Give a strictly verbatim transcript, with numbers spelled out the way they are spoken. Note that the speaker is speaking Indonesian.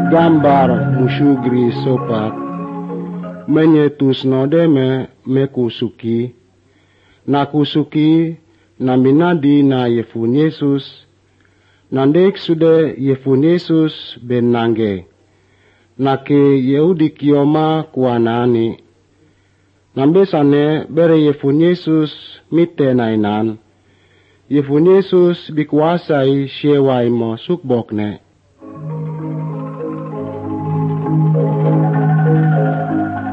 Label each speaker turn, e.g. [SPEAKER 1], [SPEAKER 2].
[SPEAKER 1] gambar musugri sopat menyetus nodeme mekusuki nakusuki naminadi na Yefun Yesus nandek sude Yefun Yesus ben nange nake Yehudi kioma kuanani nambesane bere Yefun Yesus mite nainan Yefun Yesus bikuasai syewai mo sukbokne